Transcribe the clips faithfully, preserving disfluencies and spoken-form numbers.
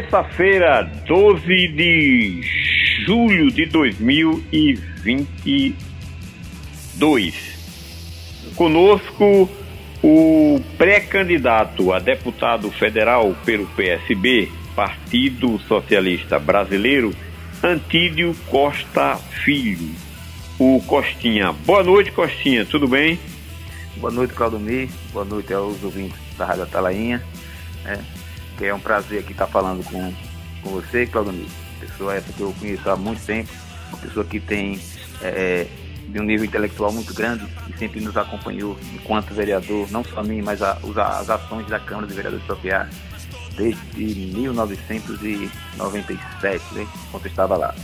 terça-feira, doze de julho de dois mil e vinte e dois. Conosco o pré-candidato a deputado federal pelo P S B, Partido Socialista Brasileiro, Antídio Costa Filho, o Costinha. Boa noite, Costinha, tudo bem? Boa noite, Claudomir. Boa noite aos ouvintes da Rádio Atalainha. É, que é um prazer aqui estar falando com, com você, Claudomir. Pessoa essa que eu conheço há muito tempo, uma pessoa que tem é, de um nível intelectual muito grande e sempre nos acompanhou enquanto vereador, não só a mim, mas a, as ações da Câmara de Vereadores de Sopiar desde mil novecentos e noventa e sete, né, quando eu estava lá.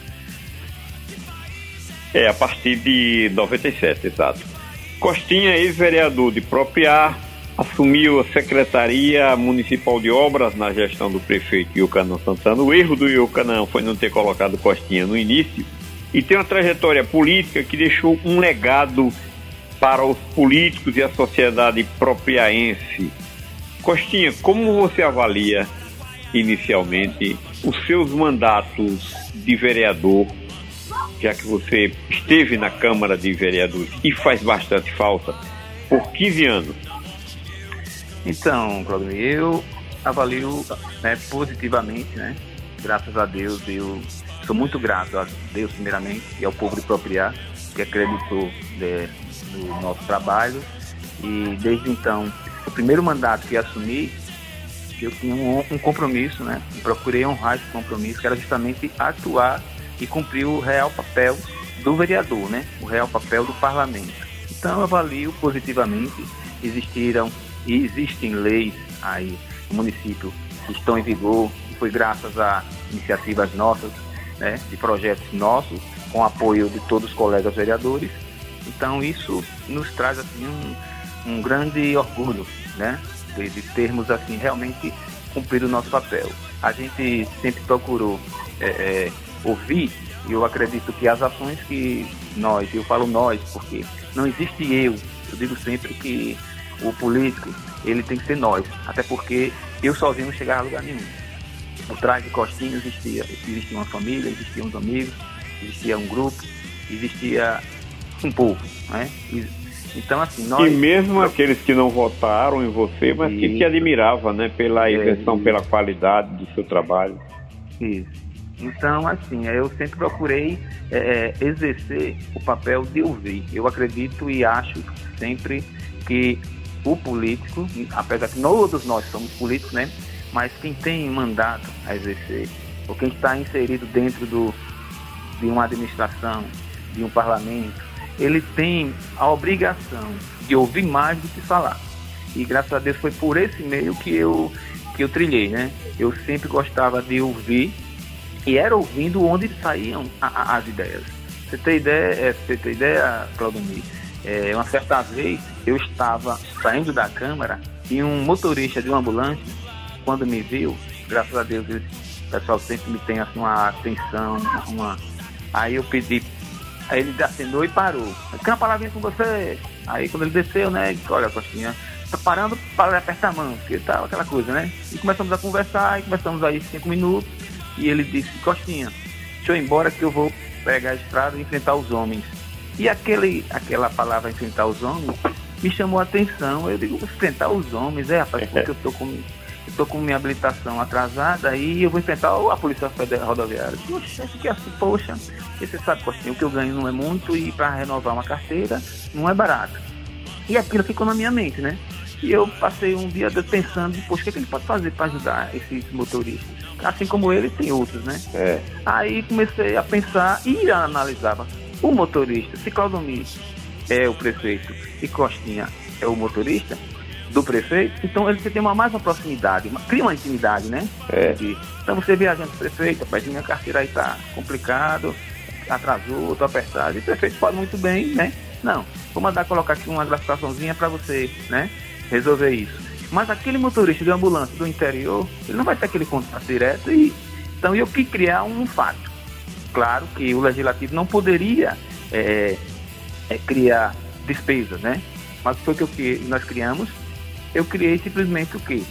É, a partir de noventa e sete, exato. Costinha, ex-vereador de Propriar, assumiu a Secretaria Municipal de Obras na gestão do prefeito Iocanã Santana. O erro do Iocanã foi não ter colocado Costinha no início, e tem uma trajetória política que deixou um legado para os políticos e a sociedade propriaense. Costinha, como você avalia inicialmente os seus mandatos de vereador, já que você esteve na Câmara de Vereadores e faz bastante falta, por quinze anos? Então, Claudio, eu avalio, né, positivamente, né? Graças a Deus, eu sou muito grato a Deus primeiramente e ao povo de Propriar, que acreditou, né, no nosso trabalho. E desde então, o primeiro mandato que assumi, eu tinha um, um compromisso, né? E procurei honrar esse compromisso, que era justamente atuar e cumprir o real papel do vereador, né? O real papel do parlamento. Então eu avalio positivamente. Existiram e existem leis aí no município que estão em vigor, e foi graças a iniciativas nossas, né? De projetos nossos, com apoio de todos os colegas vereadores. Então isso nos traz assim um, um grande orgulho, né? De, de termos assim realmente cumprido o nosso papel. A gente sempre procurou é, é, ouvir, e eu acredito que as ações que nós, eu falo nós, porque não existe eu, eu digo sempre que o político, ele tem que ser nós, até porque eu sozinho não chegava a lugar nenhum. Por trás de Costinha existia, existia uma família, existiam uns amigos, existia um grupo, existia um povo, né? E, então assim, nós... E mesmo aqueles que não votaram em você, mas que te admiravam, né? Pela isenção, é, pela qualidade do seu trabalho. Isso. Então, assim, eu sempre procurei é, exercer o papel de ouvir. Eu acredito e acho sempre que o político, apesar que todos nós somos políticos, né? Mas quem tem mandato a exercer, ou quem está inserido dentro do, de uma administração, de um parlamento, ele tem a obrigação de ouvir mais do que falar. E graças a Deus foi por esse meio que eu, que eu trilhei, né? Eu sempre gostava de ouvir, e era ouvindo onde saíam a, a, as ideias. Você tem ideia, é, você tem ideia, Claudomir? É, uma certa vez eu estava saindo da Câmara e um motorista de uma ambulância, quando me viu, graças a Deus, esse, o pessoal sempre me tem assim, uma atenção, uma... aí eu pedi, aí ele acenou e parou. Eu quero uma palavrinha com você. Aí quando ele desceu, né, ele disse, olha, Costinha, tá parando para apertar a mão, porque tal, aquela coisa, né? E começamos a conversar, e começamos aí cinco minutos. E ele disse, Costinha, deixa eu ir embora que eu vou pegar a estrada e enfrentar os homens. E aquele, aquela palavra enfrentar os homens me chamou a atenção. Eu digo, enfrentar os homens, é, rapaz, porque eu tô com, eu tô com minha habilitação atrasada e eu vou enfrentar a Polícia Federal Rodoviária. Poxa, eu fiquei assim, poxa, e você sabe, Costinha, o que eu ganho não é muito e para renovar uma carteira não é barato. E aquilo ficou na minha mente, né? E eu passei um dia pensando, poxa, o que, é que ele pode fazer para ajudar esses motoristas? Assim como ele, tem outros, né? É. Aí comecei a pensar e analisava. O motorista, se Claudomir é o prefeito e Costinha é o motorista do prefeito, então ele tem uma mais uma proximidade, uma, cria uma intimidade, né? É. Então você viajando pro prefeito, rapaz, minha carteira aí tá complicado, atrasou, tô apertado, e o prefeito pode muito bem, né? Não, vou mandar colocar aqui uma gratificaçãozinha para você, né? Resolver isso. Mas aquele motorista de ambulância do interior, ele não vai ter aquele contato direto, e então eu quis criar um fato. Claro que o legislativo não poderia é, é, criar despesas, né? Mas foi o que nós criamos. Eu criei simplesmente o quê?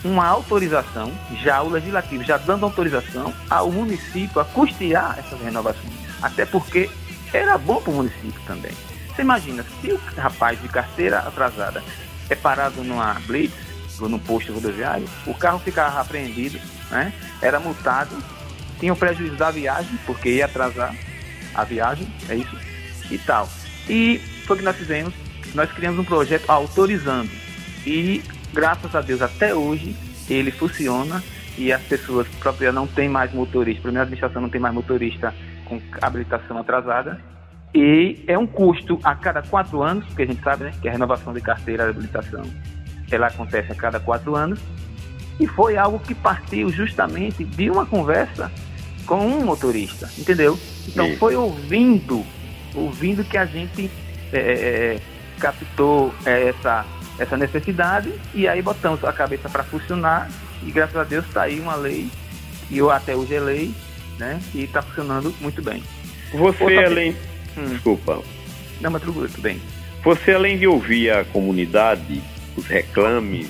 uma autorização, já o legislativo já dando autorização ao município a custear essas renovações. Até porque era bom para o município também. Você imagina, se o rapaz de carteira atrasada é parado numa blitz, ou num posto rodoviário, o carro ficava apreendido, né? Era multado, tinha o prejuízo da viagem, porque ia atrasar a viagem, é isso, e tal. E foi o que nós fizemos, nós criamos um projeto autorizando. E, graças a Deus, até hoje, ele funciona e as pessoas próprias não têm mais motorista, a primeira administração não tem mais motorista com habilitação atrasada. E é um custo a cada quatro anos, porque a gente sabe, né, que a renovação de carteira de habilitação, ela acontece a cada quatro anos. E foi algo que partiu justamente de uma conversa com um motorista, entendeu? Então Sim. foi ouvindo, ouvindo que a gente é, é, captou é, essa, essa necessidade e aí botamos a cabeça para funcionar e graças a Deus está aí uma lei, e eu até hoje é lei, né? E está funcionando muito bem. Você Outra além... Hum. Desculpa. Não, mas tudo bem. Você além de ouvir a comunidade, os reclames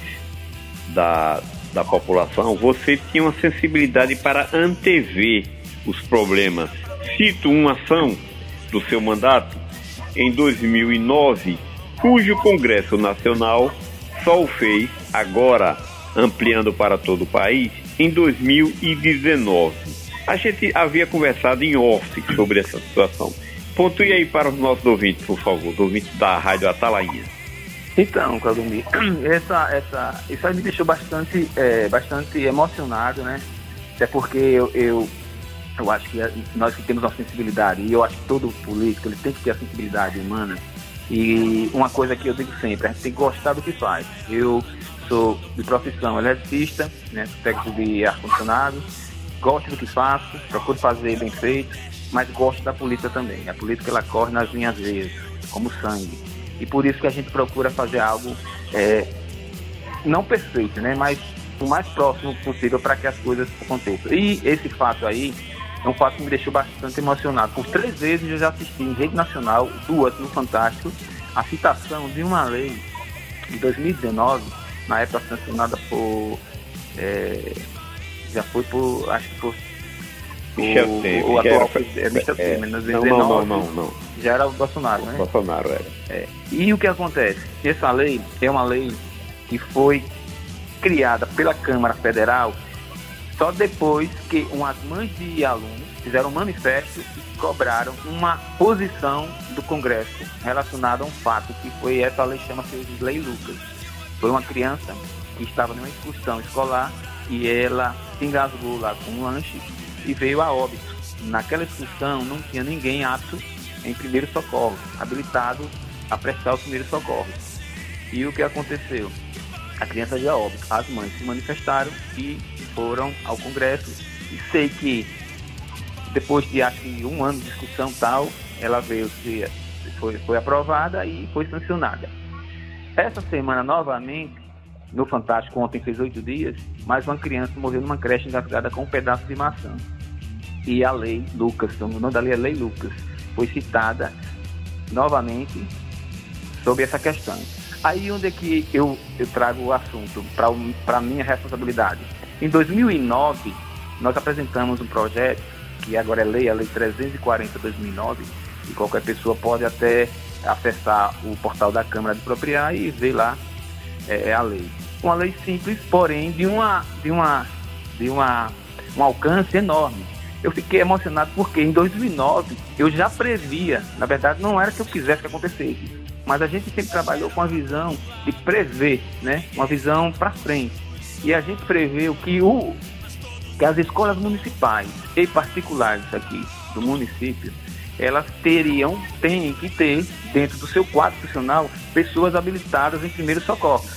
da... da população, você tinha uma sensibilidade para antever os problemas. Cito uma ação do seu mandato em dois mil e nove, cujo Congresso Nacional só o fez, agora ampliando para todo o país, em dois mil e dezenove. A gente havia conversado em off sobre essa situação. Pontue aí para os nossos ouvintes, por favor, os ouvintes da Rádio Atalaia. Então, Claudemir, essa, essa, isso aí me deixou bastante, é, bastante emocionado, né? Até porque eu, eu, eu acho que nós que temos uma sensibilidade, e eu acho que todo político ele tem que ter a sensibilidade humana, e uma coisa que eu digo sempre, a gente tem que gostar do que faz. Eu sou de profissão eletricista, né, técnico de ar-condicionado, gosto do que faço, procuro fazer bem feito, mas gosto da política também. A política ela corre nas minhas veias, como sangue. E por isso que a gente procura fazer algo é, não perfeito, né, mas o mais próximo possível para que as coisas aconteçam. E esse fato aí é um fato que me deixou bastante emocionado. Por três vezes eu já assisti em rede nacional, duas no Fantástico, a citação de uma lei de dois mil e dezenove, na época sancionada por... É, já foi por... acho que por... Michel o, Temer, o atual era, é, Michel é, Temer, não, não, não, não, não. Já era o Bolsonaro, né? Bolsonaro era. É. E o que acontece? Essa lei é uma lei que foi criada pela Câmara Federal só depois que umas mães de alunos fizeram um manifesto e cobraram uma posição do Congresso relacionada a um fato que foi essa lei, chama-se Lei Lucas. Foi uma criança que estava numa excursão escolar e ela se engasgou lá com um lanche e veio a óbito. Naquela excursão não tinha ninguém apto em primeiro socorro, habilitado a prestar os primeiros socorros. E o que aconteceu? A criança veio a óbito. As mães se manifestaram e foram ao Congresso. E sei que depois de acho que um ano de discussão tal, ela veio, foi, foi aprovada e foi sancionada. Essa semana novamente, no Fantástico, ontem fez oito dias, mais uma criança morreu numa creche engasgada com um pedaço de maçã. E a lei Lucas, o nome da lei é Lei Lucas, foi citada novamente sobre essa questão. Aí onde é que eu, eu trago o assunto para a minha responsabilidade? Em dois mil e nove, nós apresentamos um projeto, que agora é lei, a Lei trezentos e quarenta de dois mil e nove, e qualquer pessoa pode até acessar o portal da Câmara de Propriar e ver lá é, a lei. Uma lei simples, porém de, uma, de, uma, de uma, um alcance enorme. Eu fiquei emocionado porque em dois mil e nove eu já previa, na verdade não era que eu quisesse que acontecesse, mas a gente sempre trabalhou com a visão de prever, né? Uma visão para frente. E a gente preveu que, o, que as escolas municipais e particulares aqui do município, elas teriam, têm que ter dentro do seu quadro profissional pessoas habilitadas em primeiros socorros.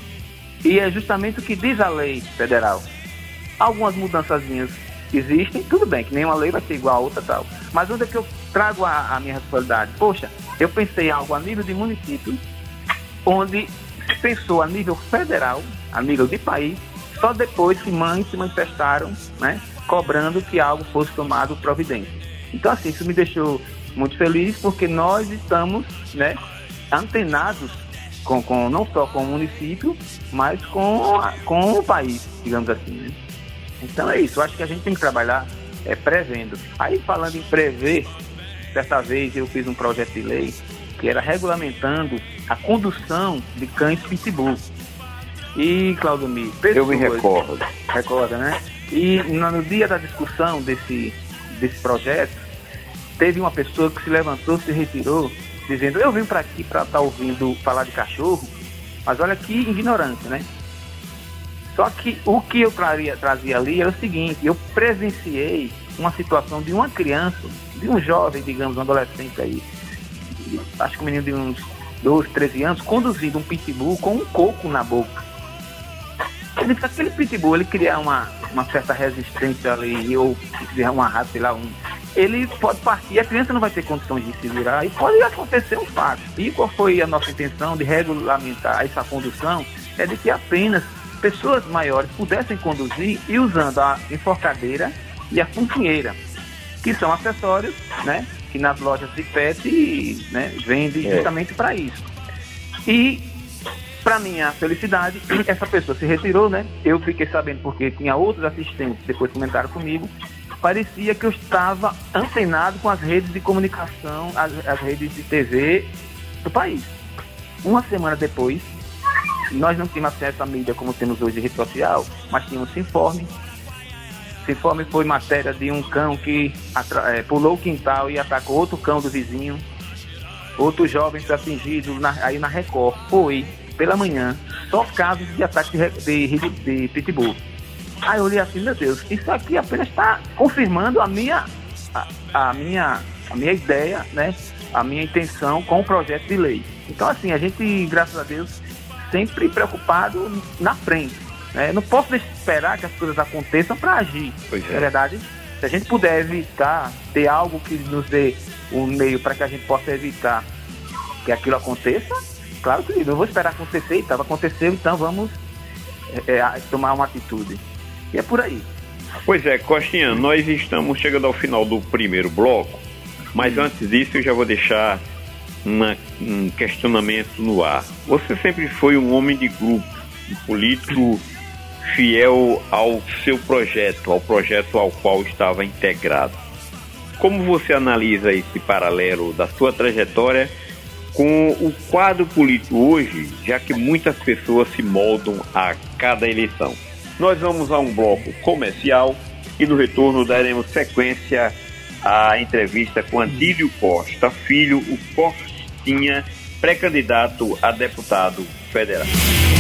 E é justamente o que diz a lei federal. Algumas mudançazinhas existem, tudo bem, que nenhuma lei vai ser igual a outra tal. Mas onde é que eu trago a, a minha responsabilidade? Poxa, eu pensei em algo a nível de município, onde se pensou a nível federal, a nível de país, só depois que mães se manifestaram, né, cobrando que algo fosse tomado providência. Então, assim, isso me deixou muito feliz, porque nós estamos, né, antenados com, com, não só com o município, mas com, a, com o país, digamos assim, né? Então é isso, eu acho que a gente tem que trabalhar é, prevendo. Aí, falando em prever, dessa vez eu fiz um projeto de lei que era regulamentando a condução de cães pitbull. E, Claudemir, eu me recordo. Recorda, né? E no dia da discussão desse, desse projeto, teve uma pessoa que se levantou, se retirou, dizendo: eu vim para aqui para estar tá ouvindo falar de cachorro, mas olha que ignorância, né? Só que o que eu trazia, trazia ali era o seguinte: eu presenciei uma situação de uma criança, de um jovem, digamos, um adolescente aí, acho que um menino de uns doze, treze anos, conduzindo um pitbull com um coco na boca. Ele, aquele pitbull, ele cria uma, uma certa resistência ali, ou se fizer uma raça, sei lá, um, ele pode partir, a criança não vai ter condições de se virar, e pode acontecer um fato. E qual foi a nossa intenção de regulamentar essa condução? É de que apenas pessoas maiores pudessem conduzir e usando a enforcadeira e a focinheira, que são acessórios, né, que nas lojas de pet, né, vende é. justamente para isso. E, para minha felicidade, essa pessoa se retirou, né? Eu fiquei sabendo porque tinha outros assistentes, depois comentaram comigo, parecia que eu estava antenado com as redes de comunicação, as, as redes de T V do país. Uma semana depois, nós não tínhamos acesso à mídia como temos hoje de rede social, mas tínhamos Sinforme. Sinforme foi matéria de um cão que atra- é, pulou o quintal e atacou outro cão do vizinho. Outro jovem foi atingido na, aí na Record. Foi, pela manhã, só casos de ataque de, de, de, de pitbull. Aí eu olhei assim: meu Deus, isso aqui apenas está confirmando a minha, a, a, minha, a minha ideia, né? A minha intenção com o projeto de lei. Então, assim, a gente, graças a Deus, sempre preocupado na frente, né? Não posso esperar que as coisas aconteçam para agir. Pois é. Na verdade, se a gente puder evitar, ter algo que nos dê um meio para que a gente possa evitar que aquilo aconteça, claro que não vou esperar acontecer, estava acontecendo, então vamos é, é, tomar uma atitude. E é por aí. Pois é, Costinha, nós estamos chegando ao final do primeiro bloco, mas hum. antes disso eu já vou deixar uma, um questionamento no ar. Você sempre foi um homem de grupo, um político fiel ao seu projeto, ao projeto ao qual estava integrado. Como você analisa esse paralelo da sua trajetória com o quadro político hoje, já que muitas pessoas se moldam a cada eleição? Nós vamos a um bloco comercial e no retorno daremos sequência à entrevista com Antílio Costa Filho, o Costinha, pré-candidato a deputado federal.